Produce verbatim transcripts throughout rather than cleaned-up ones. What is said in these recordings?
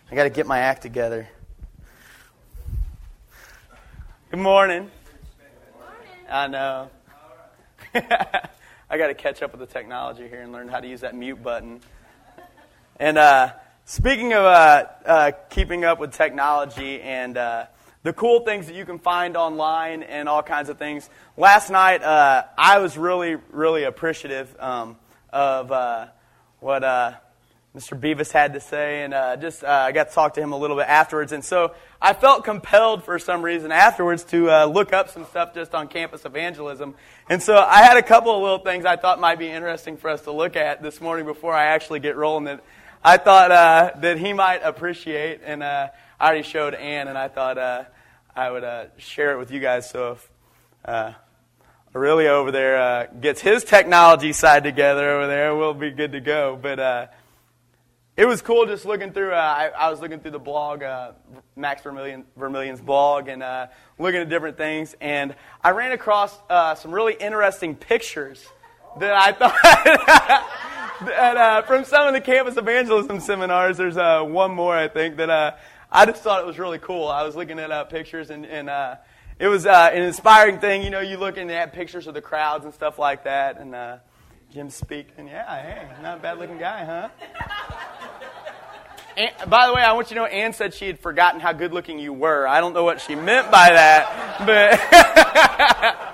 I got to get my act together. Good morning. Good morning. I know. I got to catch up with the technology here and learn how to use that mute button. And uh, speaking of uh, uh, keeping up with technology and uh, the cool things that you can find online and all kinds of things, last night uh, I was really, really appreciative um, of uh, what uh, Mister Beavis had to say, and uh, just uh, I got to talk to him a little bit afterwards. And so I felt compelled for some reason afterwards to uh, look up some stuff just on campus evangelism. And so I had a couple of little things I thought might be interesting for us to look at this morning before I actually get rolling that I thought uh, that he might appreciate. And uh, I already showed Ann, and I thought uh, I would uh, share it with you guys. So if uh, Aurelio over there uh, gets his technology side together over there, we'll be good to go. But uh, it was cool just looking through, uh, I, I was looking through the blog, uh, Max Vermillion, Vermillion's blog, and uh, looking at different things, and I ran across uh, some really interesting pictures that I thought, that, uh, from some of the campus evangelism seminars. There's uh, one more, I think, that uh, I just thought it was really cool. I was looking at uh, pictures, and, and uh, it was uh, an inspiring thing. You know, you look and they had pictures of the crowds and stuff like that, and uh, Jim speaking. Yeah, hey, not a bad-looking guy, huh? And, by the way, I want you to know Ann said she had forgotten how good-looking you were. I don't know what she meant by that,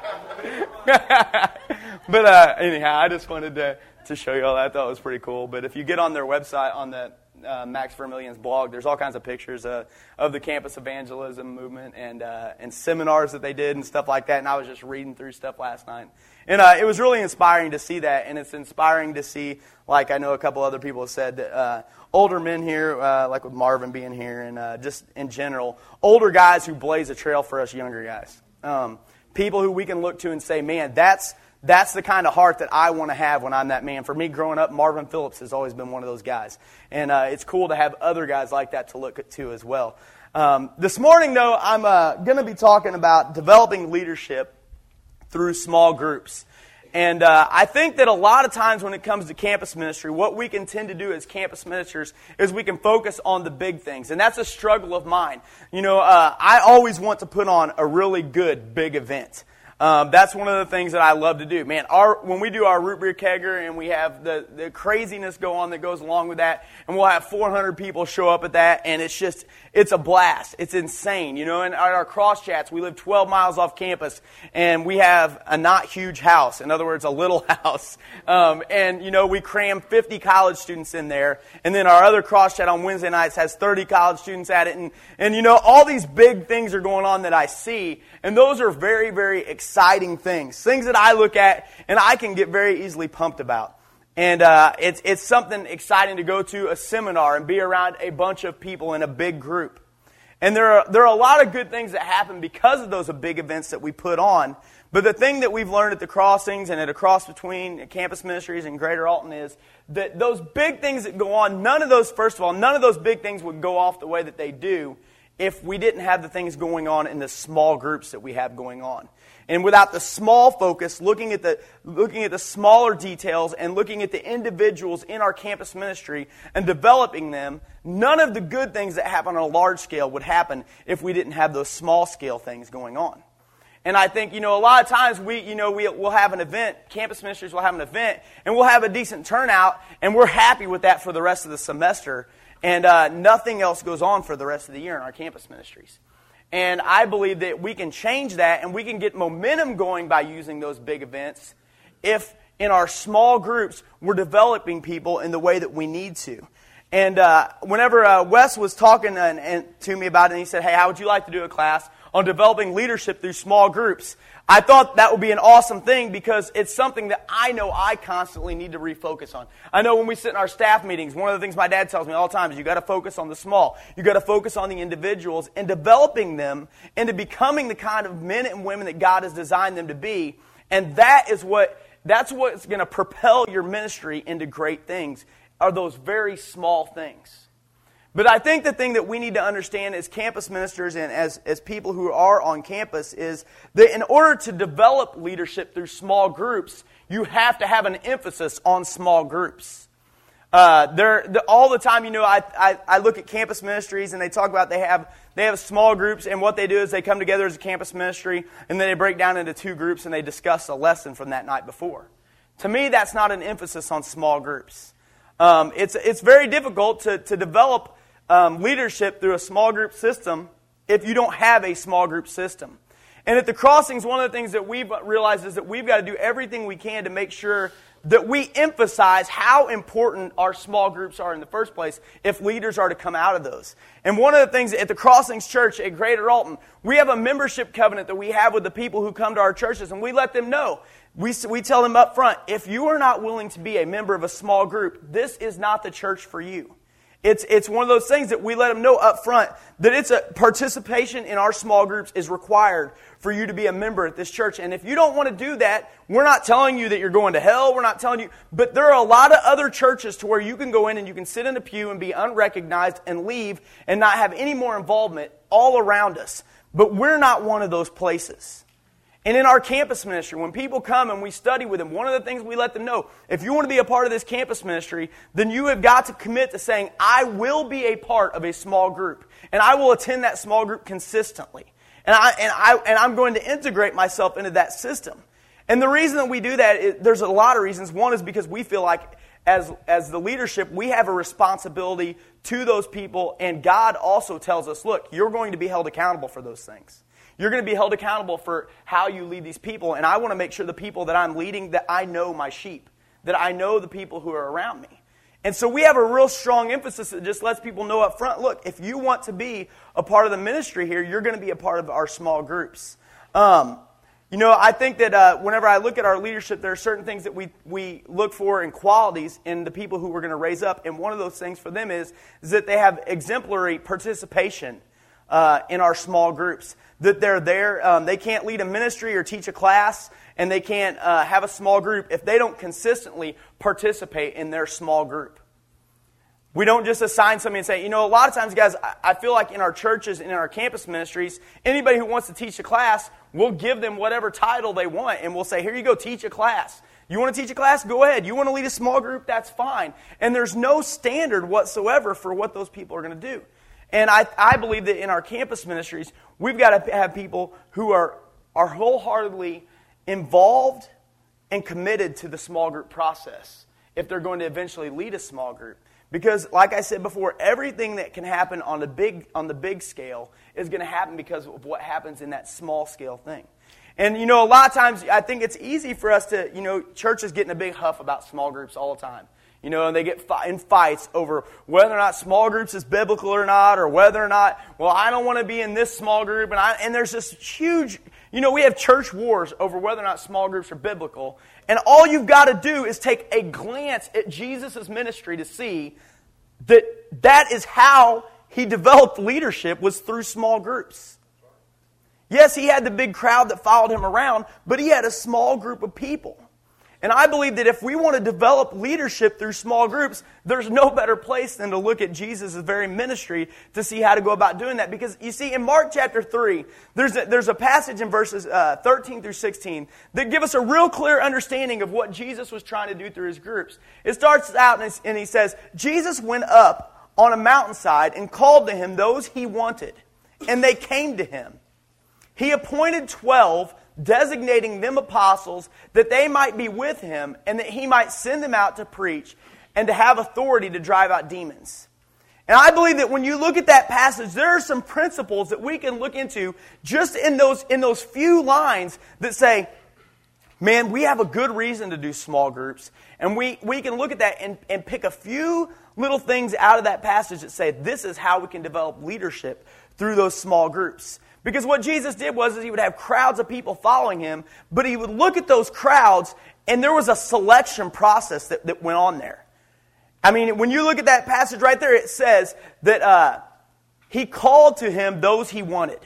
but but uh, anyhow, I just wanted to, to show you all that. I thought it was pretty cool. But if you get on their website, on the uh, Max Vermillion's blog, there's all kinds of pictures uh, of the campus evangelism movement and uh, and seminars that they did and stuff like that. And I was just reading through stuff last night. And uh, it was really inspiring to see that, and it's inspiring to see, like I know a couple other people have said, that uh, older men here, uh, like with Marvin being here, and uh, just in general, older guys who blaze a trail for us younger guys. Um, people who we can look to and say, man, that's that's the kind of heart that I want to have when I'm that man. For me, growing up, Marvin Phillips has always been one of those guys. And uh, it's cool to have other guys like that to look at to as well. Um, this morning, though, I'm uh, going to be talking about developing leadership through small groups. And uh, I think that a lot of times when it comes to campus ministry, what we can tend to do as campus ministers is we can focus on the big things. And that's a struggle of mine. You know, uh, I always want to put on a really good big event. Um, that's one of the things that I love to do. Man, our when we do our root beer kegger and we have the, the craziness go on that goes along with that, and we'll have four hundred people show up at that, and it's just, it's a blast. It's insane, you know. And at our cross chats, we live twelve miles off campus, and we have a not huge house. In other words, a little house. Um, and, you know, we cram fifty college students in there, and then our other cross chat on Wednesday nights has thirty college students at it. And, and you know, all these big things are going on that I see, and those are very, very exciting. Exciting things, things that I look at and I can get very easily pumped about. And uh, it's it's something exciting to go to a seminar and be around a bunch of people in a big group. And there are there are a lot of good things that happen because of those big events that we put on. But the thing that we've learned at the Crossings and at a cross between campus ministries and Greater Alton is that those big things that go on, none of those, first of all, none of those big things would go off the way that they do if we didn't have the things going on in the small groups that we have going on. And without the small focus, looking at the looking at the smaller details and looking at the individuals in our campus ministry and developing them, none of the good things that happen on a large scale would happen if we didn't have those small scale things going on. And I think, you know, a lot of times we, you know, we, we'll have an event, campus ministries will have an event, and we'll have a decent turnout, and we're happy with that for the rest of the semester, and uh, nothing else goes on for the rest of the year in our campus ministries. And I believe that we can change that and we can get momentum going by using those big events if in our small groups we're developing people in the way that we need to. And uh, whenever uh, Wes was talking and, and to me about it, and he said, hey, how would you like to do a class on developing leadership through small groups? I thought that would be an awesome thing because it's something that I know I constantly need to refocus on. I know when we sit in our staff meetings, one of the things my dad tells me all the time is you got to focus on the small. You got to focus on the individuals and developing them into becoming the kind of men and women that God has designed them to be. And that is what that's what's going to propel your ministry into great things, are those very small things. But I think the thing that we need to understand as campus ministers and as, as people who are on campus is that in order to develop leadership through small groups, you have to have an emphasis on small groups. Uh, they're, they're all the time. You know, I, I I look at campus ministries, and they talk about they have they have small groups, and what they do is they come together as a campus ministry, and then they break down into two groups, and they discuss a lesson from that night before. To me, that's not an emphasis on small groups. Um, it's it's very difficult to to develop um, leadership through a small group system if you don't have a small group system. And at the Crossings, one of the things that we've realized is that we've got to do everything we can to make sure that we emphasize how important our small groups are in the first place if leaders are to come out of those. And one of the things at the Crossings Church at Greater Alton, we have a membership covenant that we have with the people who come to our churches, and we let them know. We, we tell them up front, if you are not willing to be a member of a small group, this is not the church for you. It's it's one of those things that we let them know up front that it's a participation in our small groups is required for you to be a member at this church. And if you don't want to do that, we're not telling you that you're going to hell. We're not telling you. But there are a lot of other churches to where you can go in and you can sit in a pew and be unrecognized and leave and not have any more involvement all around us. But we're not one of those places. And in our campus ministry, when people come and we study with them, one of the things we let them know, if you want to be a part of this campus ministry, then you have got to commit to saying, I will be a part of a small group. And I will attend that small group consistently. And, I, and, I, and I'm going to integrate myself into that system. And the reason that we do that, is, there's a lot of reasons. One is because we feel like as, as the leadership, we have a responsibility to those people. And God also tells us, look, you're going to be held accountable for those things. You're going to be held accountable for how you lead these people. And I want to make sure the people that I'm leading, that I know my sheep. That I know the people who are around me. And so we have a real strong emphasis that just lets people know up front, look, if you want to be a part of the ministry here, you're going to be a part of our small groups. Um, you know, I think that uh, whenever I look at our leadership, there are certain things that we, we look for in qualities in the people who we're going to raise up. And one of those things for them is, is that they have exemplary participation uh, in our small groups. That they're there, um, they can't lead a ministry or teach a class, and they can't uh, have a small group if they don't consistently participate in their small group. We don't just assign somebody and say, you know, a lot of times, guys, I feel like in our churches and in our campus ministries, anybody who wants to teach a class, we'll give them whatever title they want, and we'll say, here you go, teach a class. You want to teach a class? Go ahead. You want to lead a small group? That's fine. And there's no standard whatsoever for what those people are going to do. And I, I believe that in our campus ministries, we've got to have people who are, are wholeheartedly involved and committed to the small group process if they're going to eventually lead a small group. Because, like I said before, everything that can happen on the big on the big scale is going to happen because of what happens in that small scale thing. And, you know, a lot of times I think it's easy for us to, you know, churches get in a big huff about small groups all the time. You know, and they get in fights over whether or not small groups is biblical or not, or whether or not, well, I don't want to be in this small group. And, I, and there's this huge, you know, we have church wars over whether or not small groups are biblical. And all you've got to do is take a glance at Jesus' ministry to see that that is how he developed leadership, was through small groups. Yes, he had the big crowd that followed him around, but he had a small group of people. And I believe that if we want to develop leadership through small groups, there's no better place than to look at Jesus' very ministry to see how to go about doing that. Because you see, in Mark chapter three, there's a, there's a passage in verses uh, thirteen through sixteen that give us a real clear understanding of what Jesus was trying to do through his groups. It starts out and, and he says, Jesus went up on a mountainside and called to him those he wanted, and they came to him. He appointed twelve, designating them apostles, that they might be with him and that he might send them out to preach and to have authority to drive out demons. And I believe that when you look at that passage, there are some principles that we can look into just in those, in those few lines that say, man, we have a good reason to do small groups. And we, we can look at that and, and pick a few little things out of that passage that say, this is how we can develop leadership through those small groups. Because what Jesus did was is he would have crowds of people following him, but he would look at those crowds, and there was a selection process that, that went on there. I mean, when you look at that passage right there, it says that uh, he called to him those he wanted.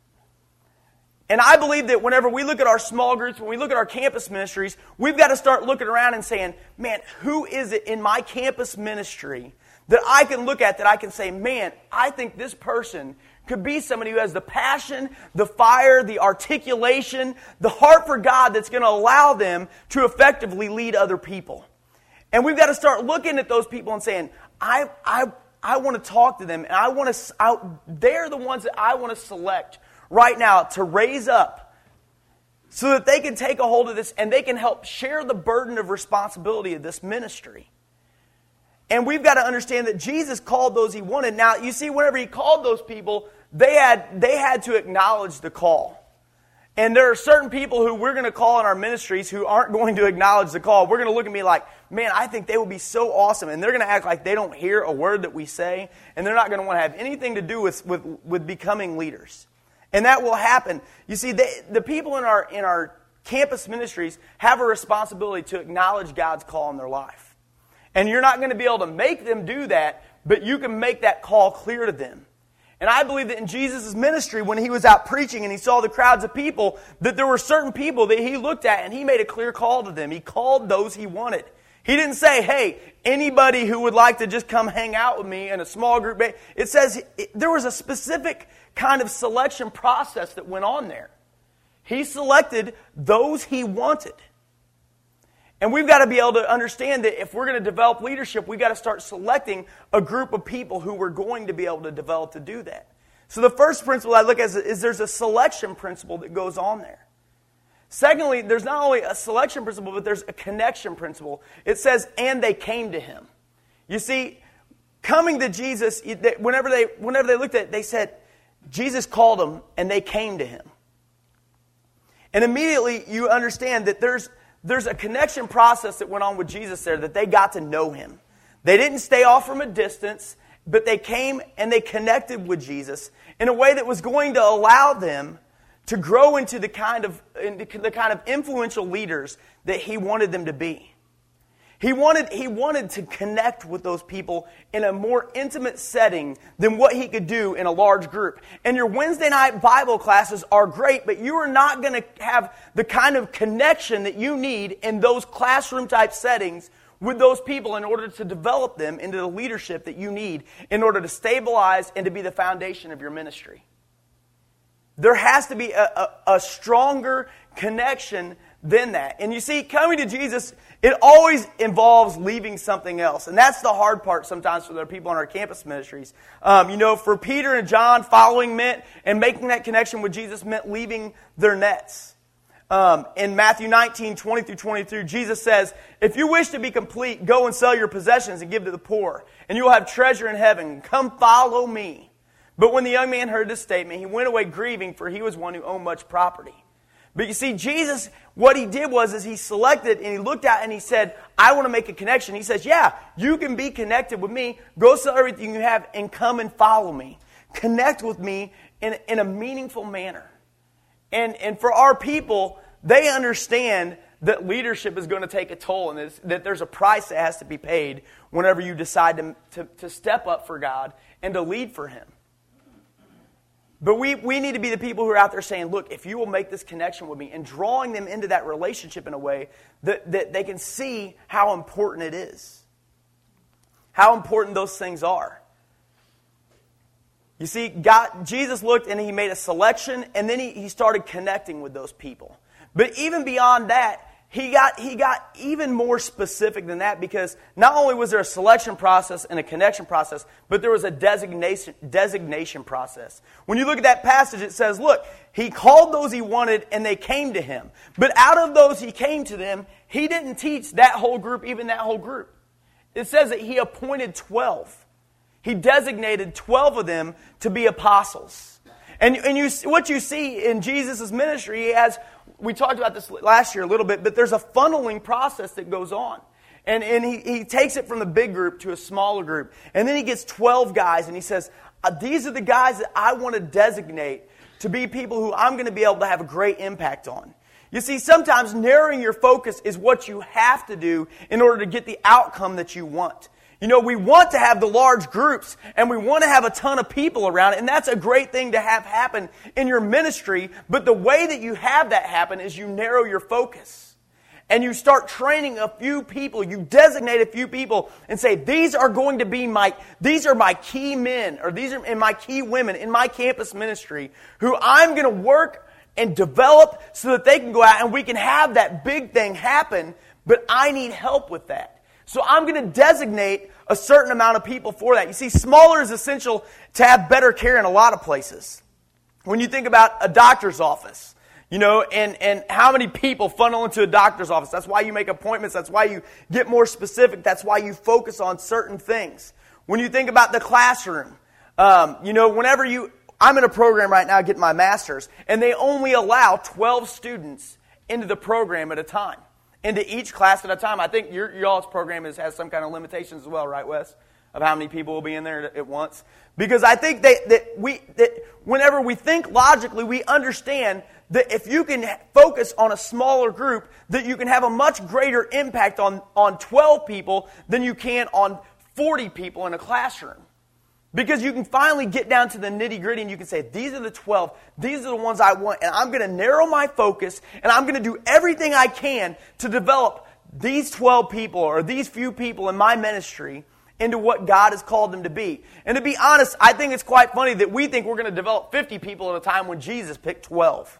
And I believe that whenever we look at our small groups, when we look at our campus ministries, we've got to start looking around and saying, man, who is it in my campus ministry that I can look at that I can say, man, I think this person could be somebody who has the passion, the fire, the articulation, the heart for God that's going to allow them to effectively lead other people. And we've got to start looking at those people and saying, I I I want to talk to them, and I want to. I, they're the ones that I want to select right now to raise up, so that they can take a hold of this and they can help share the burden of responsibility of this ministry. And we've got to understand that Jesus called those He wanted. Now, you see, whenever He called those people, they had they had to acknowledge the call. And there are certain people who we're going to call in our ministries who aren't going to acknowledge the call. We're going to look at me like, man, I think they will be so awesome. And they're going to act like they don't hear a word that we say. And they're not going to want to have anything to do with, with, with becoming leaders. And that will happen. You see, they, the people in our, in our campus ministries have a responsibility to acknowledge God's call in their life. And you're not going to be able to make them do that, but you can make that call clear to them. And I believe that in Jesus' ministry, when He was out preaching and He saw the crowds of people, that there were certain people that He looked at and He made a clear call to them. He called those He wanted. He didn't say, hey, anybody who would like to just come hang out with me in a small group. It says it, there was a specific kind of selection process that went on there. He selected those He wanted. And we've got to be able to understand that if we're going to develop leadership, we've got to start selecting a group of people who we're going to be able to develop to do that. So the first principle I look at is, is there's a selection principle that goes on there. Secondly, there's not only a selection principle, but there's a connection principle. It says, and they came to Him. You see, coming to Jesus, whenever they, whenever they looked at it, they said, Jesus called them, and they came to Him. And immediately you understand that there's There's a connection process that went on with Jesus there, that they got to know Him. They didn't stay off from a distance, but they came and they connected with Jesus in a way that was going to allow them to grow into the kind of into the kind of influential leaders that He wanted them to be. He wanted, he wanted to connect with those people in a more intimate setting than what He could do in a large group. And your Wednesday night Bible classes are great, but you are not going to have the kind of connection that you need in those classroom type settings with those people in order to develop them into the leadership that you need in order to stabilize and to be the foundation of your ministry. There has to be a, a, a stronger connection than that. And you see, coming to Jesus, it always involves leaving something else. And that's the hard part sometimes for the people in our campus ministries. Um, you know, for Peter and John, following meant, and making that connection with Jesus meant leaving their nets. Um, in Matthew nineteen, twenty through twenty-three, Jesus says, if you wish to be complete, go and sell your possessions and give to the poor, and you will have treasure in heaven. Come follow me. But when the young man heard this statement, he went away grieving, for he was one who owned much property. But you see, Jesus, what He did was is He selected and He looked out and He said, I want to make a connection. He says, yeah, you can be connected with me. Go sell everything you have and come and follow me. Connect with me in, in a meaningful manner. And, and for our people, they understand that leadership is going to take a toll and that there's a price that has to be paid whenever you decide to, to, to step up for God and to lead for Him. But we, we need to be the people who are out there saying, look, if you will make this connection with me, and drawing them into that relationship in a way that, that they can see how important it is. How important those things are. You see, God, Jesus looked and He made a selection, and then he, he started connecting with those people. But even beyond that, He got he got even more specific than that, because not only was there a selection process and a connection process, but there was a designation designation process. When you look at that passage, it says, look, He called those He wanted and they came to Him. But out of those He came to them, He didn't teach that whole group, even that whole group. It says that He appointed twelve. He designated twelve of them to be apostles. And, and you, what you see in Jesus' ministry, He has, we talked about this last year a little bit, but there's a funneling process that goes on. And, and he, he takes it from the big group to a smaller group. And then He gets twelve guys and He says, these are the guys that I want to designate to be people who I'm going to be able to have a great impact on. You see, sometimes narrowing your focus is what you have to do in order to get the outcome that you want. You know, we want to have the large groups and we want to have a ton of people around it, and that's a great thing to have happen in your ministry, but the way that you have that happen is you narrow your focus. And you start training a few people, you designate a few people and say, these are going to be my, these are my key men, or these are my key women in my campus ministry who I'm going to work and develop so that they can go out and we can have that big thing happen, but I need help with that. So I'm going to designate a certain amount of people for that. You see, smaller is essential to have better care in a lot of places. When you think about a doctor's office, you know, and, and how many people funnel into a doctor's office. That's why you make appointments. That's why you get more specific. That's why you focus on certain things. When you think about the classroom, um, you know, whenever you, I'm in a program right now getting my master's, and they only allow twelve students into the program at a time. Into each class at a time. I think your y'all's program is, has some kind of limitations as well, right, Wes? Of how many people will be in there at once. Because I think that, that we that whenever we think logically, we understand that if you can focus on a smaller group, that you can have a much greater impact on, on twelve people than you can on forty people in a classroom. Because you can finally get down to the nitty-gritty and you can say, these are the twelve, these are the ones I want, and I'm going to narrow my focus, and I'm going to do everything I can to develop these twelve people or these few people in my ministry into what God has called them to be. And to be honest, I think it's quite funny that we think we're going to develop fifty people at a time when Jesus picked twelve.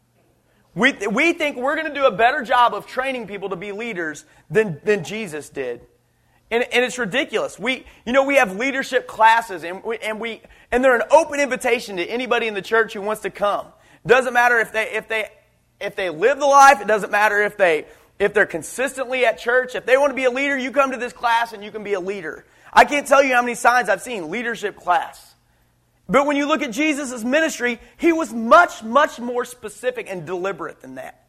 We, we think we're going to do a better job of training people to be leaders than, than Jesus did. And, and it's ridiculous. We, you know, we have leadership classes, and we, and we, and they're an open invitation to anybody in the church who wants to come. Doesn't matter if they, if they, if they live the life. It doesn't matter if they, if they're consistently at church. If they want to be a leader, you come to this class and you can be a leader. I can't tell you how many signs I've seen leadership class. But when you look at Jesus' ministry, he was much, much more specific and deliberate than that.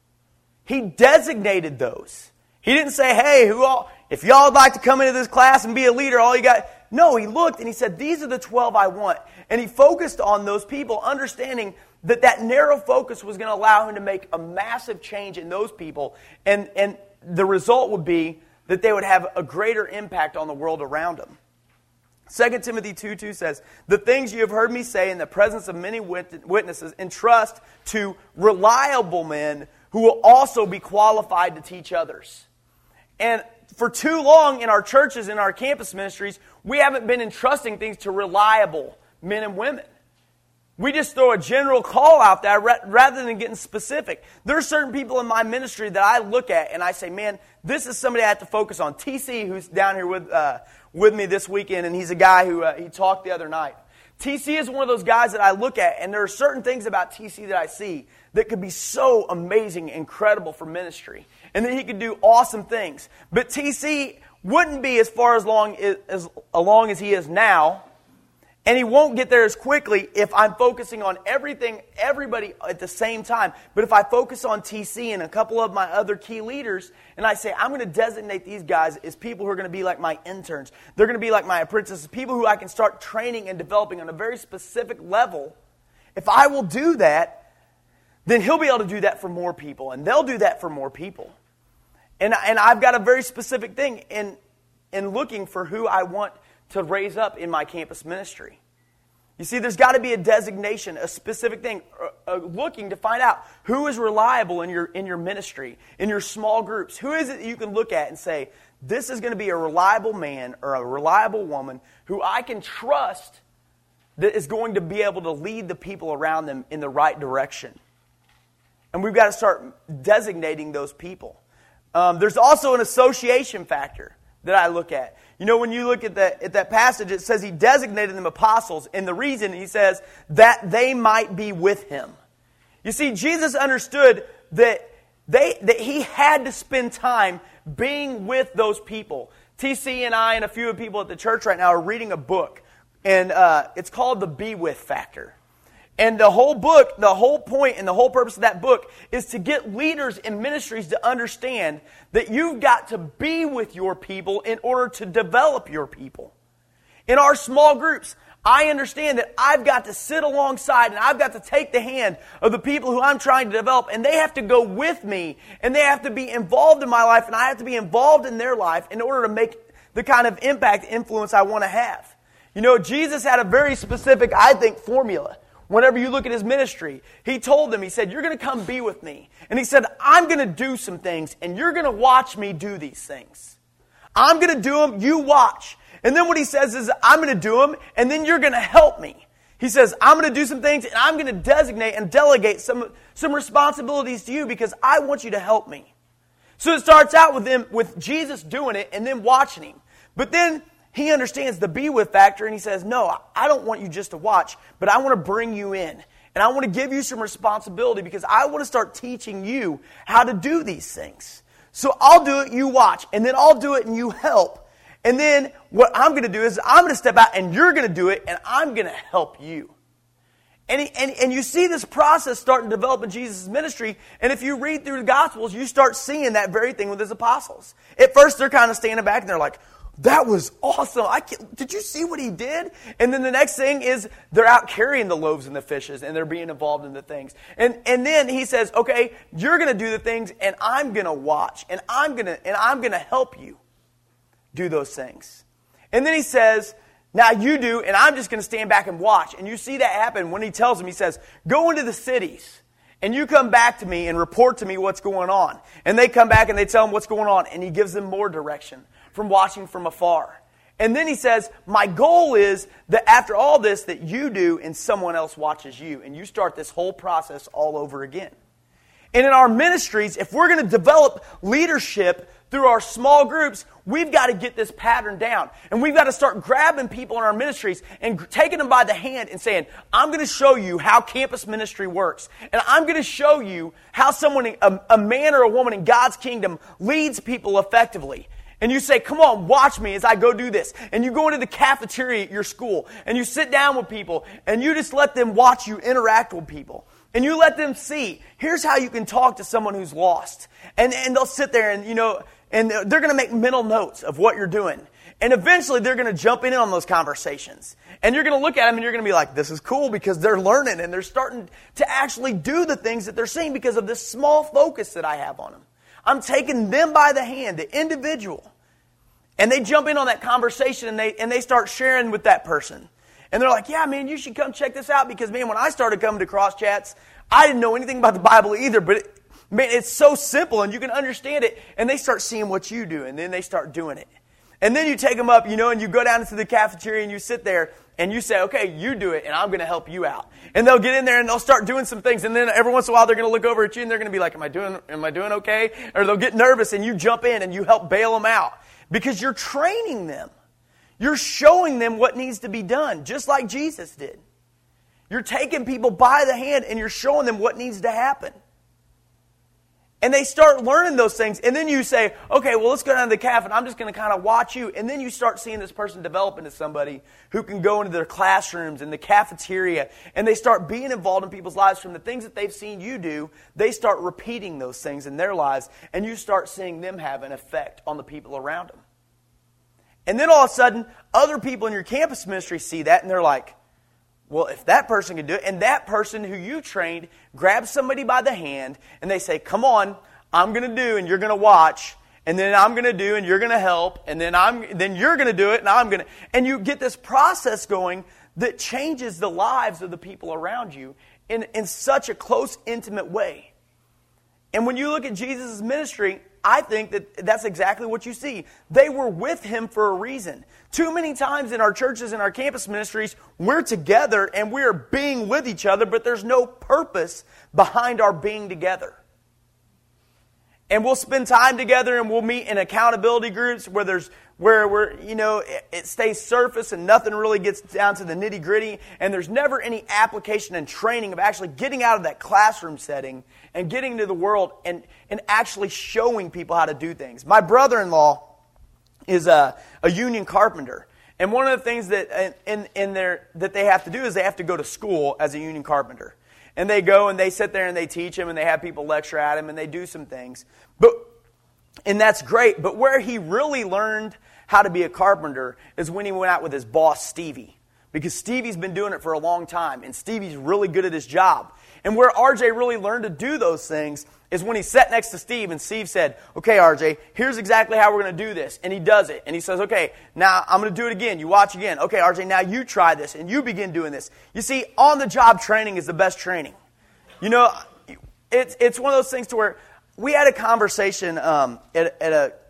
He designated those. He didn't say, hey, who all, if y'all would like to come into this class and be a leader, all you got... No, he looked and he said, these are the twelve I want. And he focused on those people, understanding that that narrow focus was going to allow him to make a massive change in those people. And, and the result would be that they would have a greater impact on the world around them. Second Timothy two two says, the things you have heard me say in the presence of many witnesses, entrust to reliable men who will also be qualified to teach others. And for too long in our churches, in our campus ministries, we haven't been entrusting things to reliable men and women. We just throw a general call out there rather than getting specific. There are certain people in my ministry that I look at and I say, man, this is somebody I have to focus on. T C, who's down here with uh, with me this weekend, and he's a guy who uh, he talked the other night. T C is one of those guys that I look at, and there are certain things about T C that I see that could be so amazing, incredible for ministry, and that he could do awesome things. But T C wouldn't be as far as long as, as along as he is now, and he won't get there as quickly if I'm focusing on everything, everybody at the same time. But if I focus on T C and a couple of my other key leaders, and I say, I'm going to designate these guys as people who are going to be like my interns. They're going to be like my apprentices, people who I can start training and developing on a very specific level. If I will do that, then he'll be able to do that for more people, and they'll do that for more people. And, and I've got a very specific thing in, in looking for who I want to raise up in my campus ministry. You see, there's got to be a designation, a specific thing, uh, uh, looking to find out who is reliable in your in your ministry, in your small groups. Who is it that you can look at and say, this is going to be a reliable man or a reliable woman who I can trust that is going to be able to lead the people around them in the right direction. And we've got to start designating those people. Um, there's also an association factor that I look at. You know, when you look at that, at that passage, it says he designated them apostles. And the reason, he says, that they might be with him. You see, Jesus understood that they that he had to spend time being with those people. T C and I and a few of the people at the church right now are reading a book. And uh, it's called The Be With Factor. And the whole book, the whole point and the whole purpose of that book is to get leaders in ministries to understand that you've got to be with your people in order to develop your people. In our small groups, I understand that I've got to sit alongside and I've got to take the hand of the people who I'm trying to develop, and they have to go with me and they have to be involved in my life and I have to be involved in their life in order to make the kind of impact, influence I want to have. You know, Jesus had a very specific, I think, formula. Whenever you look at his ministry, he told them, he said, you're going to come be with me. And he said, I'm going to do some things, and you're going to watch me do these things. I'm going to do them, you watch. And then what he says is, I'm going to do them, and then you're going to help me. He says, I'm going to do some things, and I'm going to designate and delegate some, some responsibilities to you because I want you to help me. So it starts out with them, with Jesus doing it and then watching him. But then he understands the be with factor and he says, no, I don't want you just to watch, but I want to bring you in. And I want to give you some responsibility because I want to start teaching you how to do these things. So I'll do it, you watch, and then I'll do it and you help. And then what I'm going to do is I'm going to step out and you're going to do it and I'm going to help you. And, he, and, and you see this process starting to develop in Jesus' ministry. And if you read through the Gospels, you start seeing that very thing with his apostles. At first, they're kind of standing back and they're like, that was awesome. I can't, did you see what he did? And then the next thing is they're out carrying the loaves and the fishes and they're being involved in the things. And, and then he says, okay, you're going to do the things and I'm going to watch and I'm going to, and I'm going to help you do those things. And then he says, now you do, and I'm just going to stand back and watch. And you see that happen when he tells them, he says, go into the cities, and you come back to me and report to me what's going on. And they come back and they tell him what's going on, and he gives them more direction from watching from afar. And then he says, my goal is that after all this, that you do and someone else watches you. And you start this whole process all over again. And in our ministries, if we're going to develop leadership through our small groups, we've got to get this pattern down. And we've got to start grabbing people in our ministries and taking them by the hand and saying, I'm going to show you how campus ministry works. And I'm going to show you how someone, a, a man or a woman in God's kingdom leads people effectively. And you say, come on, watch me as I go do this. And you go into the cafeteria at your school and you sit down with people and you just let them watch you interact with people. And you let them see, here's how you can talk to someone who's lost. And, and they'll sit there and, you know, and they're going to make mental notes of what you're doing. And eventually they're going to jump in on those conversations. And you're going to look at them and you're going to be like, this is cool because they're learning and they're starting to actually do the things that they're seeing because of this small focus that I have on them. I'm taking them by the hand, the individual. And they jump in on that conversation and they, and they start sharing with that person. And they're like, yeah, man, you should come check this out because, man, when I started coming to Cross Chats, I didn't know anything about the Bible either, but, it, man, it's so simple and you can understand it. And they start seeing what you do, and then they start doing it. And then you take them up, you know, and you go down into the cafeteria and you sit there and you say, okay, you do it, and I'm going to help you out. And they'll get in there and they'll start doing some things, and then every once in a while they're going to look over at you and they're going to be like, am I doing, am I doing okay? Or they'll get nervous and you jump in and you help bail them out because you're training them. You're showing them what needs to be done, just like Jesus did. You're taking people by the hand and you're showing them what needs to happen. And they start learning those things. And then you say, okay, well, let's go down to the cafe and I'm just going to kind of watch you. And then you start seeing this person develop into somebody who can go into their classrooms and the cafeteria. And they start being involved in people's lives from the things that they've seen you do. They start repeating those things in their lives. And you start seeing them have an effect on the people around them. And then all of a sudden, other people in your campus ministry see that and they're like, well, if that person can do it, and that person who you trained grabs somebody by the hand and they say, come on, I'm going to do and you're going to watch, and then I'm going to do and you're going to help, and then I'm then you're going to do it and I'm going to, and you get this process going that changes the lives of the people around you in, in such a close, intimate way. And when you look at Jesus' ministry, I think that that's exactly what you see. They were with him for a reason. Too many times in our churches and our campus ministries, we're together and we're being with each other, but there's no purpose behind our being together. And we'll spend time together and we'll meet in accountability groups where there's where we're, you know, it, it stays surface and nothing really gets down to the nitty-gritty, and there's never any application and training of actually getting out of that classroom setting and getting into the world and, and actually showing people how to do things. My brother-in-law is a, a union carpenter. And one of the things that in, in their, that they have to do is they have to go to school as a union carpenter. And they go and they sit there and they teach him and they have people lecture at him and they do some things. But and that's great. But where he really learned how to be a carpenter is when he went out with his boss, Stevie. Because Stevie's been doing it for a long time. And Stevie's really good at his job. And where R J really learned to do those things is when he sat next to Steve and Steve said, okay, R J, here's exactly how we're going to do this. And he does it. And he says, okay, now I'm going to do it again. You watch again. Okay, R J, now you try this and you begin doing this. You see, on-the-job training is the best training. You know, it's it's one of those things to where we had a conversation um, at, at a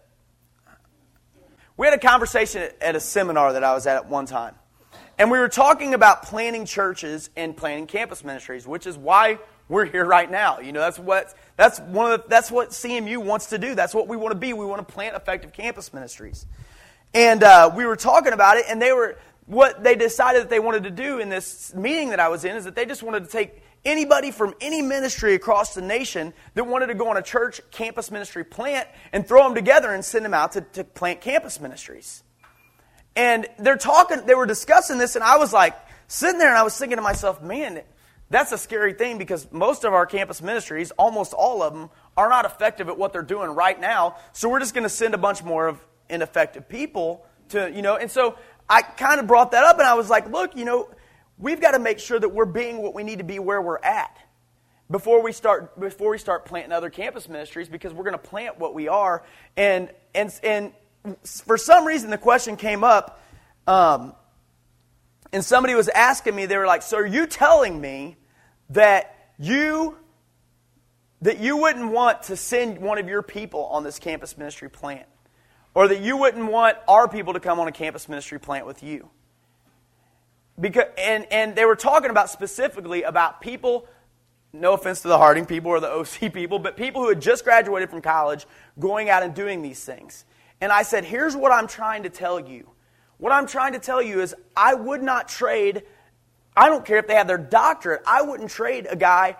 we had a conversation at a seminar that I was at at one time. And we were talking about planning churches and planning campus ministries, which is why we're here right now. You know, that's what that's one of the, that's what C M U wants to do. That's what we want to be. We want to plant effective campus ministries. And uh, we were talking about it, and they were what they decided that they wanted to do in this meeting that I was in is that they just wanted to take anybody from any ministry across the nation that wanted to go on a church campus ministry plant and throw them together and send them out to, to plant campus ministries. And they're talking, they were discussing this, and I was like sitting there and I was thinking to myself, man, that's a scary thing because most of our campus ministries, almost all of them, are not effective at what they're doing right now. So we're just going to send a bunch more of ineffective people to, you know, and so I kind of brought that up and I was like, look, you know, we've got to make sure that we're being what we need to be where we're at before we start before we start planting other campus ministries, because we're going to plant what we are. And and and for some reason the question came up, um, and somebody was asking me, they were like, so are you telling me that you that you wouldn't want to send one of your people on this campus ministry plant? Or that you wouldn't want our people to come on a campus ministry plant with you? Because and, and they were talking about specifically about people, no offense to the Harding people or the O C people, but people who had just graduated from college going out and doing these things. And I said, here's what I'm trying to tell you. What I'm trying to tell you is I would not trade, I don't care if they have their doctorate, I wouldn't trade a guy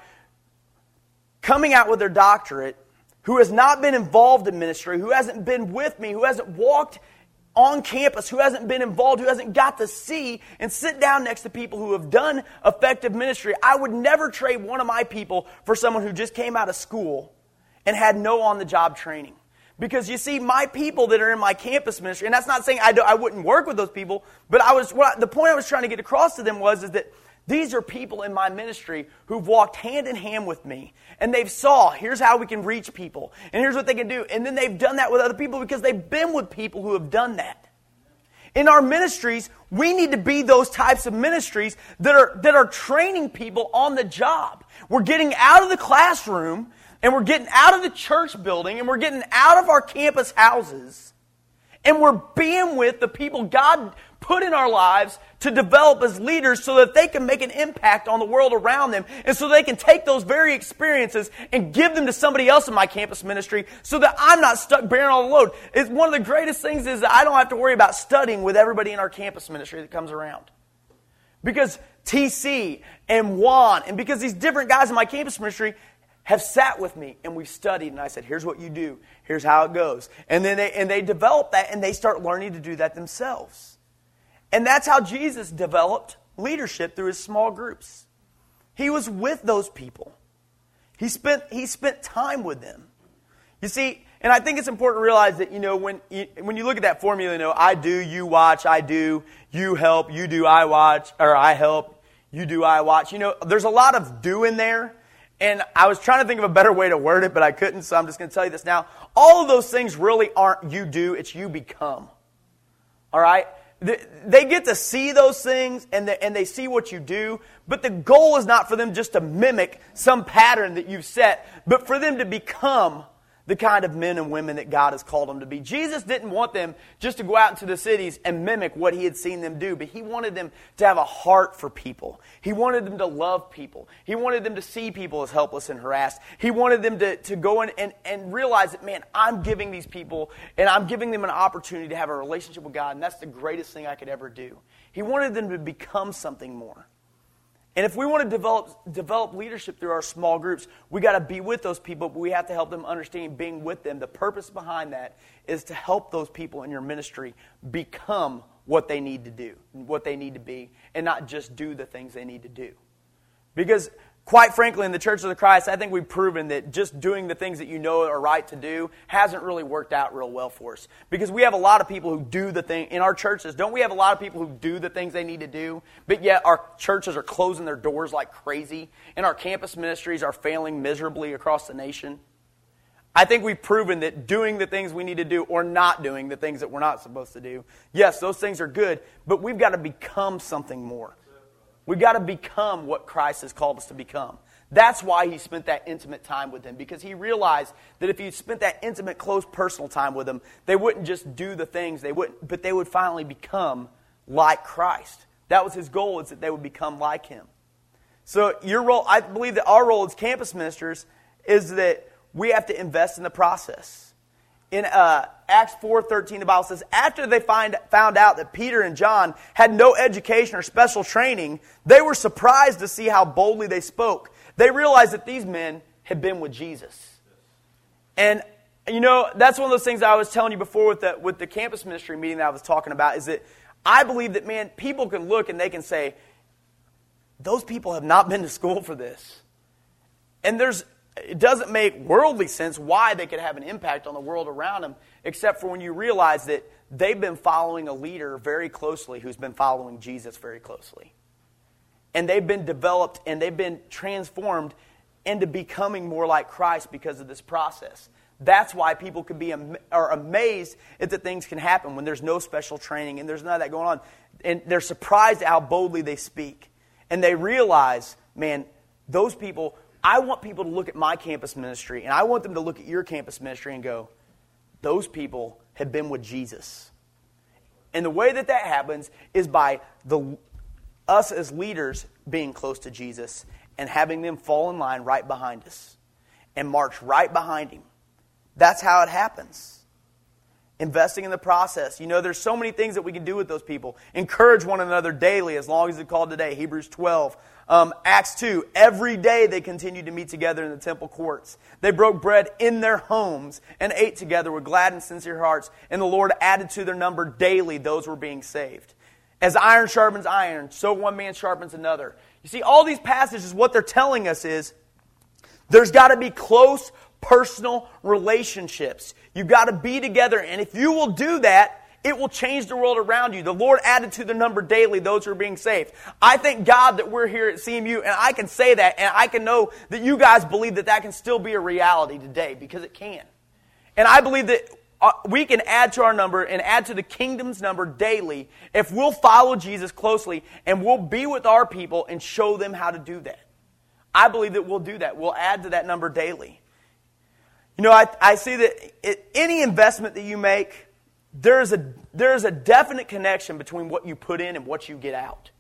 coming out with their doctorate who has not been involved in ministry, who hasn't been with me, who hasn't walked on campus, who hasn't been involved, who hasn't got to see and sit down next to people who have done effective ministry. I would never trade one of my people for someone who just came out of school and had no on-the-job training. Because you see, my people that are in my campus ministry, and that's not saying I, do, I wouldn't work with those people, but I was what I, the point I was trying to get across to them was is that these are people in my ministry who've walked hand in hand with me. And they've saw, here's how we can reach people. And here's what they can do. And then they've done that with other people because they've been with people who have done that. In our ministries, we need to be those types of ministries that are, that are training people on the job. We're getting out of the classroom, and we're getting out of the church building, and we're getting out of our campus houses, and we're being with the people God put in our lives to develop as leaders so that they can make an impact on the world around them, and so they can take those very experiences and give them to somebody else in my campus ministry so that I'm not stuck bearing all the load. It's one of the greatest things is that I don't have to worry about studying with everybody in our campus ministry that comes around. Because T C and Juan, and because these different guys in my campus ministry have sat with me and we've studied, and I said, here's what you do, here's how it goes. And then they, and they develop that and they start learning to do that themselves. And that's how Jesus developed leadership through his small groups. He was with those people. He spent, he spent time with them. You see, and I think it's important to realize that, you know, when you, when you look at that formula, you know, I do, you watch, I do, you help, you do, I watch, or I help, you do, I watch. You know, there's a lot of do in there. And I was trying to think of a better way to word it, but I couldn't, so I'm just going to tell you this now. All of those things really aren't you do, it's you become. All right? They get to see those things, and they, and they see what you do, but the goal is not for them just to mimic some pattern that you've set, but for them to become the kind of men and women that God has called them to be. Jesus didn't want them just to go out into the cities and mimic what he had seen them do, but he wanted them to have a heart for people. He wanted them to love people. He wanted them to see people as helpless and harassed. He wanted them to, to go in and, and realize that, man, I'm giving these people, and I'm giving them an opportunity to have a relationship with God, and that's the greatest thing I could ever do. He wanted them to become something more. And if we want to develop develop leadership through our small groups, we got to be with those people, but we have to help them understand being with them. The purpose behind that is to help those people in your ministry become what they need to do, what they need to be, and not just do the things they need to do. Because quite frankly, in the Church of the Christ, I think we've proven that just doing the things that you know are right to do hasn't really worked out real well for us. Because we have a lot of people who do the thing in our churches. Don't we have a lot of people who do the things they need to do, but yet our churches are closing their doors like crazy, and our campus ministries are failing miserably across the nation? I think we've proven that doing the things we need to do or not doing the things that we're not supposed to do, yes, those things are good, but we've got to become something more. We've got to become what Christ has called us to become. That's why he spent that intimate time with them, because he realized that if he spent that intimate, close, personal time with them, they wouldn't just do the things, they wouldn't, but they would finally become like Christ. That was his goal, is that they would become like him. So your role, I believe that our role as campus ministers is that we have to invest in the process. In uh, Acts four thirteen, the Bible says, after they find, found out that Peter and John had no education or special training, they were surprised to see how boldly they spoke. They realized that these men had been with Jesus. And, you know, that's one of those things I was telling you before with the, with the campus ministry meeting that I was talking about, is that I believe that, man, people can look and they can say, those people have not been to school for this. And there's it doesn't make worldly sense why they could have an impact on the world around them, except for when you realize that they've been following a leader very closely who's been following Jesus very closely. And they've been developed and they've been transformed into becoming more like Christ because of this process. That's why people could be am- are amazed at the things can happen when there's no special training and there's none of that going on. And they're surprised at how boldly they speak. And they realize, man, those people... I want people to look at my campus ministry, and I want them to look at your campus ministry and go, those people have been with Jesus. And the way that that happens is by the us as leaders being close to Jesus and having them fall in line right behind us and march right behind Him. That's how it happens. Investing in the process. You know, there's so many things that we can do with those people. Encourage one another daily, as long as it's called today. Hebrews twelve. Um, Acts two, every day they continued to meet together in the temple courts. They broke bread in their homes and ate together with glad and sincere hearts. And the Lord added to their number daily those who were being saved. As iron sharpens iron, so one man sharpens another. You see, all these passages, what they're telling us is there's got to be close personal relationships. You've got to be together. And if you will do that, it will change the world around you. The Lord added to the number daily those who are being saved. I thank God that we're here at C M U, and I can say that, and I can know that you guys believe that that can still be a reality today, because it can. And I believe that uh, we can add to our number and add to the kingdom's number daily if we'll follow Jesus closely and we'll be with our people and show them how to do that. I believe that we'll do that. We'll add to that number daily. You know, I, I see that it, any investment that you make, There's a, there's a definite connection between what you put in and what you get out.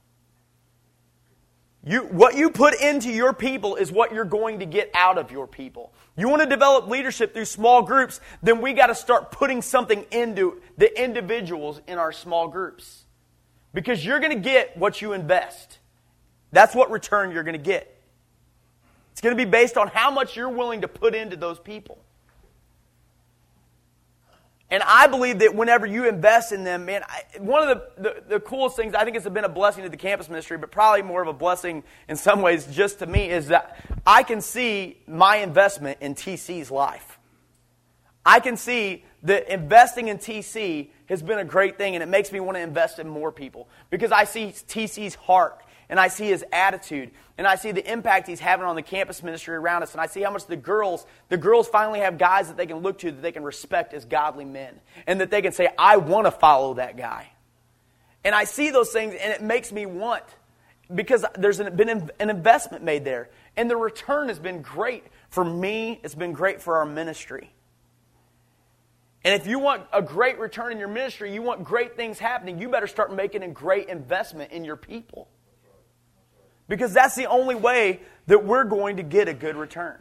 You, what you put into your people is what you're going to get out of your people. You want to develop leadership through small groups, then we got to start putting something into the individuals in our small groups. Because you're going to get what you invest. That's what return you're going to get. It's going to be based on how much you're willing to put into those people. And I believe that whenever you invest in them, man, I, one of the, the, the coolest things, I think it's been a blessing to the campus ministry, but probably more of a blessing in some ways just to me, is that I can see my investment in T C's life. I can see that investing in T C has been a great thing, and it makes me want to invest in more people. Because I see T C's heart, and I see his attitude, and I see the impact he's having on the campus ministry around us, and I see how much the girls, the girls finally have guys that they can look to, that they can respect as godly men, and that they can say, I want to follow that guy. And I see those things, and it makes me want, because there's been an investment made there, and the return has been great for me. It's been great for our ministry. And if you want a great return in your ministry, you want great things happening, you better start making a great investment in your people. Because that's the only way that we're going to get a good return.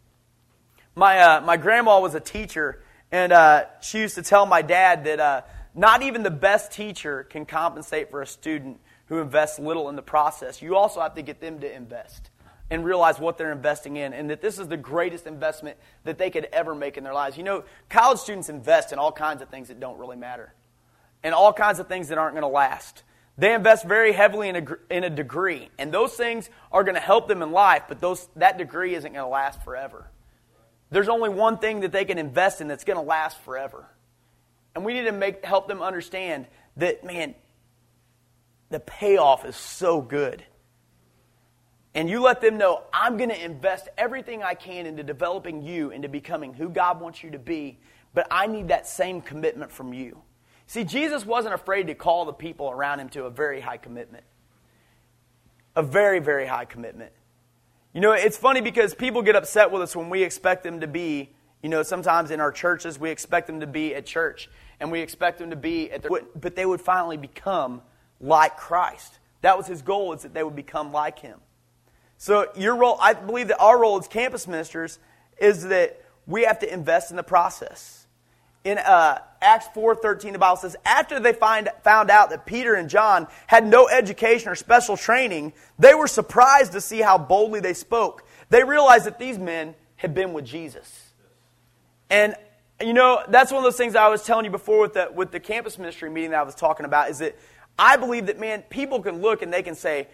My uh, my grandma was a teacher, and uh, she used to tell my dad that uh, not even the best teacher can compensate for a student who invests little in the process. You also have to get them to invest and realize what they're investing in, and that this is the greatest investment that they could ever make in their lives. You know, college students invest in all kinds of things that don't really matter, and all kinds of things that aren't going to last. They invest very heavily in a, in a degree, and those things are going to help them in life, but those that degree isn't going to last forever. There's only one thing that they can invest in that's going to last forever. And we need to make help them understand that, man, the payoff is so good. And you let them know, I'm going to invest everything I can into developing you, into becoming who God wants you to be, but I need that same commitment from you. See, Jesus wasn't afraid to call the people around him to a very high commitment. A very, very high commitment. You know, it's funny because people get upset with us when we expect them to be, you know, sometimes in our churches, we expect them to be at church, and we expect them to be at their, but they would finally become like Christ. That was his goal, is that they would become like him. So your role, I believe that our role as campus ministers is that we have to invest in the process. In uh, Acts four thirteen, the Bible says, after they find, found out that Peter and John had no education or special training, they were surprised to see how boldly they spoke. They realized that these men had been with Jesus. And, you know, that's one of those things I was telling you before with the, with the campus ministry meeting that I was talking about, is that I believe that, man, people can look and they can say,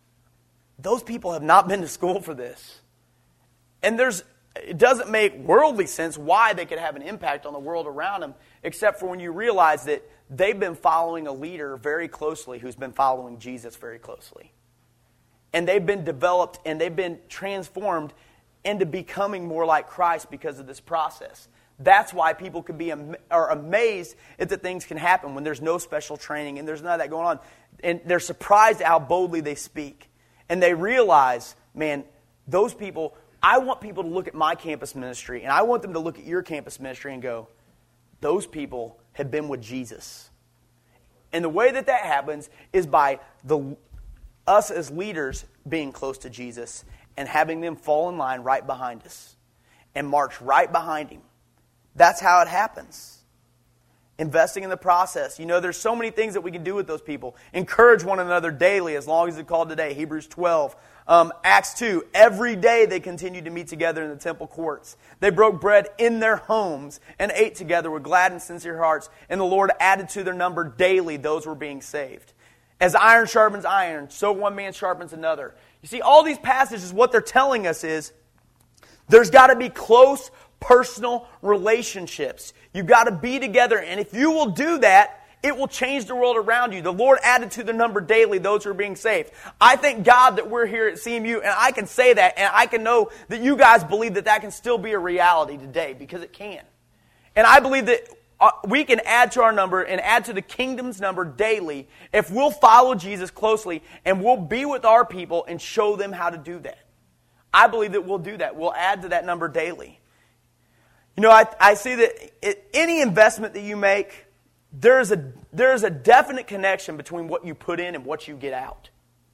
those people have not been to school for this. And there's... It doesn't make worldly sense why they could have an impact on the world around them, except for when you realize that they've been following a leader very closely who's been following Jesus very closely. And they've been developed and they've been transformed into becoming more like Christ because of this process. That's why people can be am- are amazed at that things can happen when there's no special training and there's none of that going on. And they're surprised at how boldly they speak. And they realize, man, those people... I want people to look at my campus ministry, and I want them to look at your campus ministry and go, those people have been with Jesus. And the way that that happens is by the us as leaders being close to Jesus and having them fall in line right behind us and march right behind Him. That's how it happens. Investing in the process. You know, there's so many things that we can do with those people. Encourage one another daily, as long as it's called today. Hebrews twelve. Um, Acts two, every day they continued to meet together in the temple courts. They broke bread in their homes and ate together with glad and sincere hearts. And the Lord added to their number daily those who were being saved. As iron sharpens iron, so one man sharpens another. You see, all these passages, what they're telling us is there's got to be close personal relationships. You've got to be together. And if you will do that, it will change the world around you. The Lord added to the number daily those who are being saved. I thank God that we're here at C M U, and I can say that, and I can know that you guys believe that that can still be a reality today, because it can. And I believe that uh, we can add to our number and add to the kingdom's number daily if we'll follow Jesus closely and we'll be with our people and show them how to do that. I believe that we'll do that. We'll add to that number daily. You know, I, I see that it, any investment that you make, There's a, there's a definite connection between what you put in and what you get out.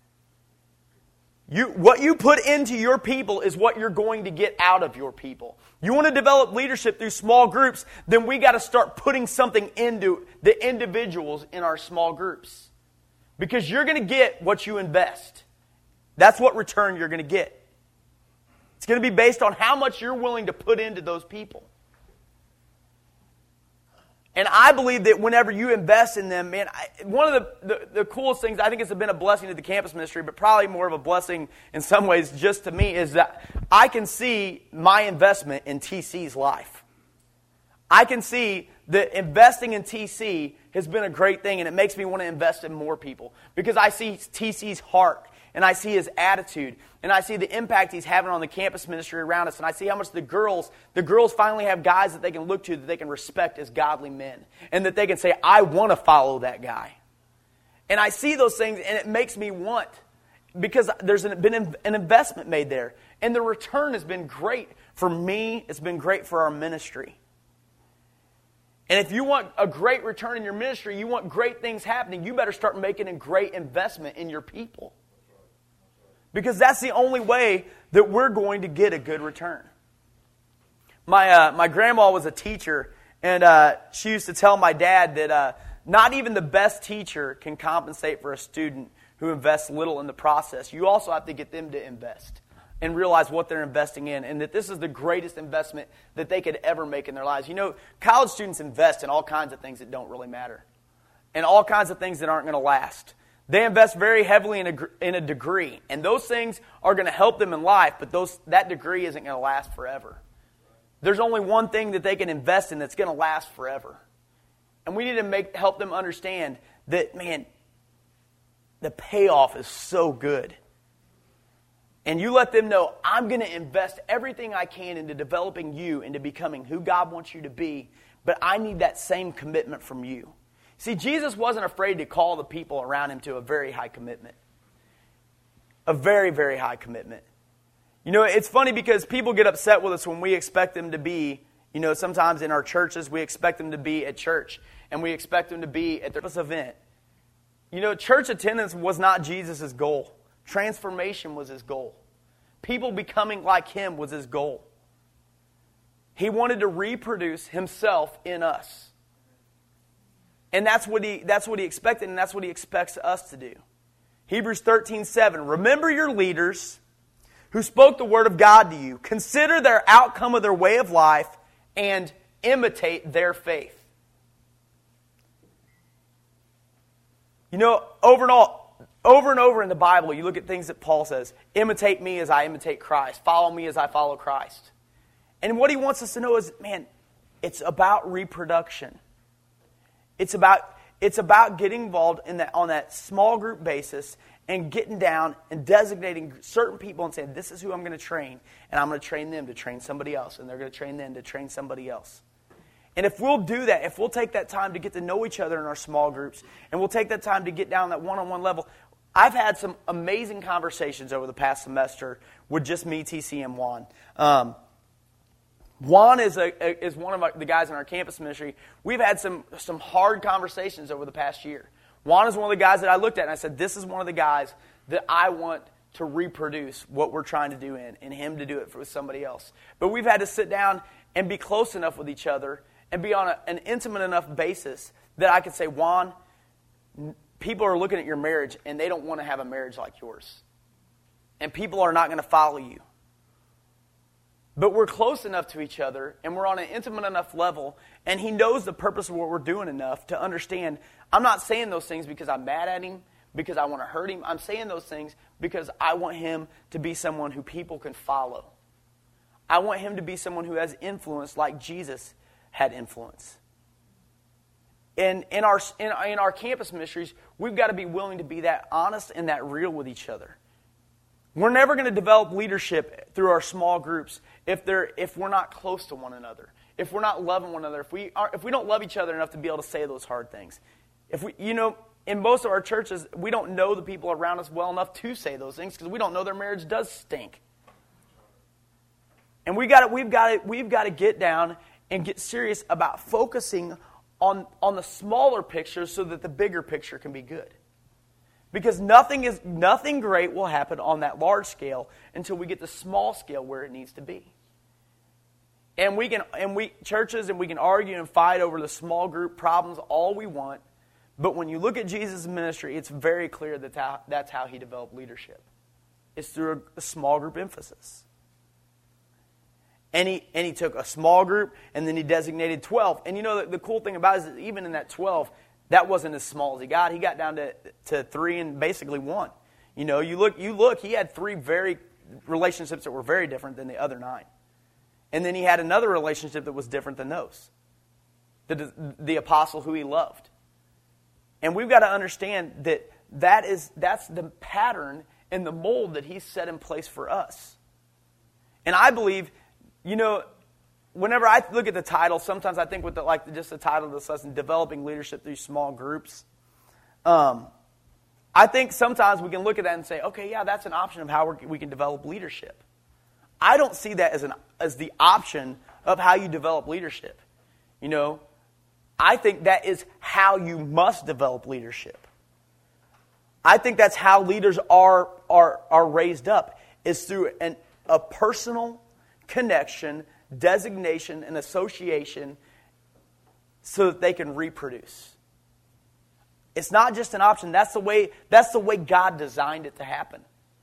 You, what you put into your people is what you're going to get out of your people. You want to develop leadership through small groups, then we got to start putting something into the individuals in our small groups. Because you're going to get what you invest. That's what return you're going to get. It's going to be based on how much you're willing to put into those people. And I believe that whenever you invest in them, man, I, one of the, the, the coolest things, I think it's been a blessing to the campus ministry, but probably more of a blessing in some ways just to me, is that I can see my investment in T C's life. I can see that investing in T C has been a great thing, and it makes me want to invest in more people. Because I see T C's heart, and I see his attitude, and I see the impact he's having on the campus ministry around us, and I see how much the girls, the girls finally have guys that they can look to, that they can respect as godly men, and that they can say, I want to follow that guy. And I see those things, and it makes me want, because there's been an investment made there, and the return has been great for me. It's been great for our ministry. And if you want a great return in your ministry, you want great things happening, you better start making a great investment in your people. Because that's the only way that we're going to get a good return. My uh, my grandma was a teacher, and uh, she used to tell my dad that uh, not even the best teacher can compensate for a student who invests little in the process. You also have to get them to invest and realize what they're investing in, and that this is the greatest investment that they could ever make in their lives. You know, college students invest in all kinds of things that don't really matter, and all kinds of things that aren't going to last. They invest very heavily in a, in a degree, and those things are going to help them in life, but those that degree isn't going to last forever. There's only one thing that they can invest in that's going to last forever. And we need to make help them understand that, man, the payoff is so good. And you let them know, I'm going to invest everything I can into developing you, into becoming who God wants you to be, but I need that same commitment from you. See, Jesus wasn't afraid to call the people around him to a very high commitment. A very, very high commitment. You know, it's funny because people get upset with us when we expect them to be, you know, sometimes in our churches, we expect them to be at church, and we expect them to be at their event. You know, church attendance was not Jesus' goal. Transformation was his goal. People becoming like him was his goal. He wanted to reproduce himself in us. And that's what he, that's what he expected, and that's what he expects us to do. Hebrews thirteen seven, remember your leaders who spoke the word of God to you. Consider their outcome of their way of life and imitate their faith. You know, over and all, over and over in the Bible, you look at things that Paul says, imitate me as I imitate Christ. Follow me as I follow Christ. And what he wants us to know is, man, it's about reproduction. It's about, it's about getting involved in that, on that small group basis and getting down and designating certain people and saying, this is who I'm going to train. And I'm going to train them to train somebody else. And they're going to train them to train somebody else. And if we'll do that, if we'll take that time to get to know each other in our small groups, and we'll take that time to get down that one-on-one level, I've had some amazing conversations over the past semester with just me, T C, and Juan. Um, Juan is a, is one of our, the guys in our campus ministry. We've had some, some hard conversations over the past year. Juan is one of the guys that I looked at and I said, this is one of the guys that I want to reproduce what we're trying to do in, and him to do it with somebody else. But we've had to sit down and be close enough with each other and be on a, an intimate enough basis that I could say, Juan, people are looking at your marriage and they don't want to have a marriage like yours. And people are not going to follow you. But we're close enough to each other, and we're on an intimate enough level, and he knows the purpose of what we're doing enough to understand, I'm not saying those things because I'm mad at him, because I want to hurt him. I'm saying those things because I want him to be someone who people can follow. I want him to be someone who has influence like Jesus had influence. And in our, in, in our campus ministries, we've got to be willing to be that honest and that real with each other. We're never going to develop leadership through our small groups if they're if we're not close to one another, if we're not loving one another, if we are if we don't love each other enough to be able to say those hard things. If we, you know, in most of our churches, we don't know the people around us well enough to say those things because we don't know their marriage does stink. And we got to, we've got to, we've got to get down and get serious about focusing on on the smaller picture so that the bigger picture can be good. Because nothing is nothing great will happen on that large scale until we get the small scale where it needs to be. And we can and we churches and we can argue and fight over the small group problems all we want, but when you look at Jesus' ministry, it's very clear that how, that's how he developed leadership. It's through a, a small group emphasis. And he and he took a small group and then he designated twelve. And you know the, the cool thing about it is that even in that twelve, that wasn't as small as he got. He got down to, to three and basically one. You know, you look, you look, he had three very relationships that were very different than the other nine. And then he had another relationship that was different than those. The, the apostle who he loved. And we've got to understand that, that is, that's the pattern and the mold that he's set in place for us. And I believe, you know, whenever I look at the title, sometimes I think with the, like just the title of this lesson, Developing Leadership Through Small Groups. Um, I think sometimes we can look at that and say, okay, yeah, that's an option of how we're, we can develop leadership. I don't see that as an as the option of how you develop leadership. You know, I think that is how you must develop leadership. I think that's how leaders are are are raised up, is through an, a personal connection, designation, and association so that they can reproduce. It's not just an option. That's the way, that's the way God designed it to happen.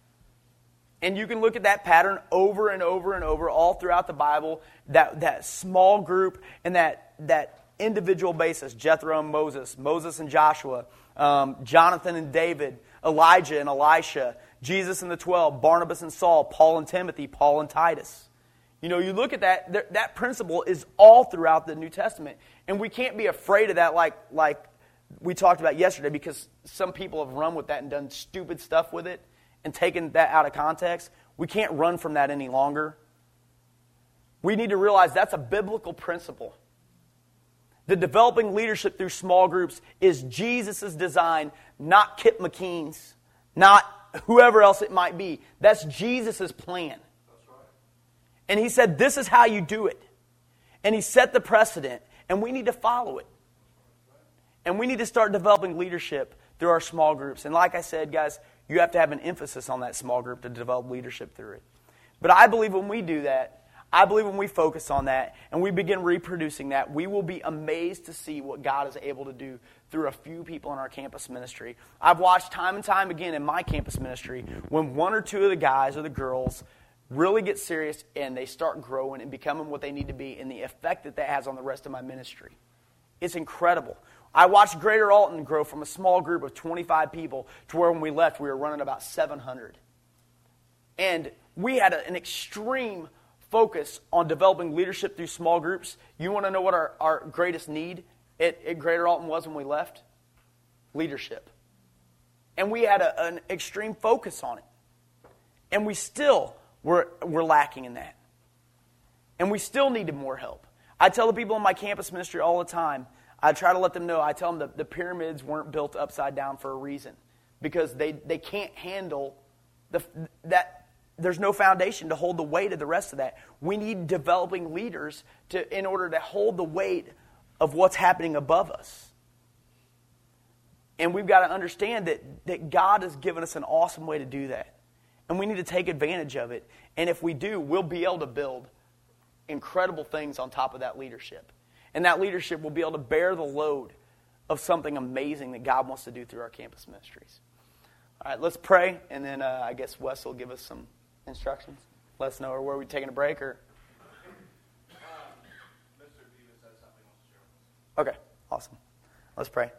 And you can look at that pattern over and over and over all throughout the Bible, that, that small group and that, that individual basis, Jethro and Moses, Moses and Joshua, um, Jonathan and David, Elijah and Elisha, Jesus and the twelve, Barnabas and Saul, Paul and Timothy, Paul and Titus. You know, you look at that, that principle is all throughout the New Testament. And we can't be afraid of that like, like we talked about yesterday, because some people have run with that and done stupid stuff with it and taken that out of context. We can't run from that any longer. We need to realize that's a biblical principle. The developing leadership through small groups is Jesus' design, not Kip McKean's, not whoever else it might be. That's Jesus' plan. And he said, this is how you do it. And he set the precedent, and we need to follow it. And we need to start developing leadership through our small groups. And like I said, guys, you have to have an emphasis on that small group to develop leadership through it. But I believe when we do that, I believe when we focus on that and we begin reproducing that, we will be amazed to see what God is able to do through a few people in our campus ministry. I've watched time and time again in my campus ministry when one or two of the guys or the girls really get serious and they start growing and becoming what they need to be, and the effect that that has on the rest of my ministry. It's incredible. I watched Greater Alton grow from a small group of twenty-five people to where when we left we were running about seven hundred. And we had a, an extreme focus on developing leadership through small groups. You want to know what our, our greatest need at, at Greater Alton was when we left? Leadership. And we had a, an extreme focus on it. And we still were, were lacking in that. And we still needed more help. I tell the people in my campus ministry all the time, I try to let them know, I tell them that the pyramids weren't built upside down for a reason. Because they, they can't handle the that. There's no foundation to hold the weight of the rest of that. We need developing leaders to in order to hold the weight of what's happening above us. And we've got to understand that, that God has given us an awesome way to do that. And we need to take advantage of it. And if we do, we'll be able to build incredible things on top of that leadership. And that leadership will be able to bear the load of something amazing that God wants to do through our campus ministries. All right, let's pray, and then uh, I guess Wes will give us some instructions. Let us know, or were we taking a break, or? Um, Mister Davis has something else to share with us. Okay, awesome. Let's pray.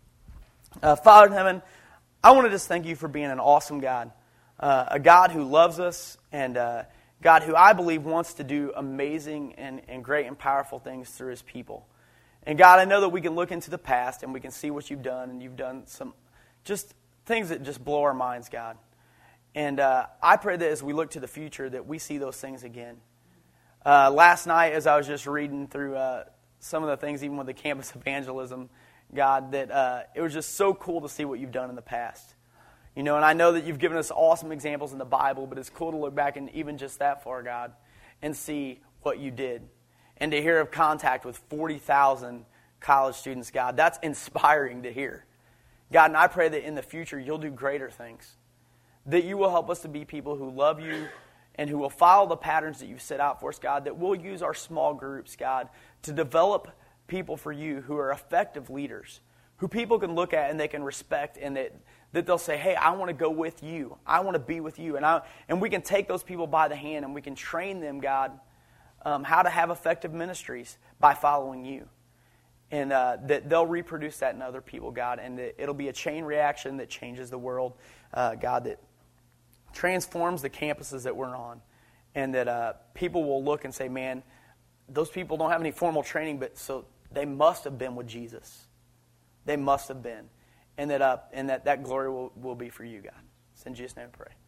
Uh, Father in heaven, I want to just thank you for being an awesome God, uh, a God who loves us, and uh, God who I believe wants to do amazing and, and great and powerful things through His people. And God, I know that we can look into the past and we can see what you've done, and you've done some just things that just blow our minds, God. And uh, I pray that as we look to the future that we see those things again. Uh, last night as I was just reading through uh, some of the things, even with the campus evangelism, God, that uh, it was just so cool to see what you've done in the past. You know, and I know that you've given us awesome examples in the Bible, but it's cool to look back and even just that far, God, and see what you did. And to hear of contact with forty thousand college students, God, that's inspiring to hear. God, and I pray that in the future you'll do greater things. That you will help us to be people who love you and who will follow the patterns that you've set out for us, God. That we'll use our small groups, God, to develop people for you who are effective leaders, who people can look at and they can respect, and that, that they'll say, hey, I want to go with you. I want to be with you. And I and we can take those people by the hand and we can train them, God, um, how to have effective ministries by following you. And uh, that they'll reproduce that in other people, God, and that it'll be a chain reaction that changes the world, uh, God, that transforms the campuses that we're on, and that uh, people will look and say, man, those people don't have any formal training, but so they must have been with Jesus. They must have been. And that uh, and that, that glory will, will be for you, God. It's in Jesus' name I pray.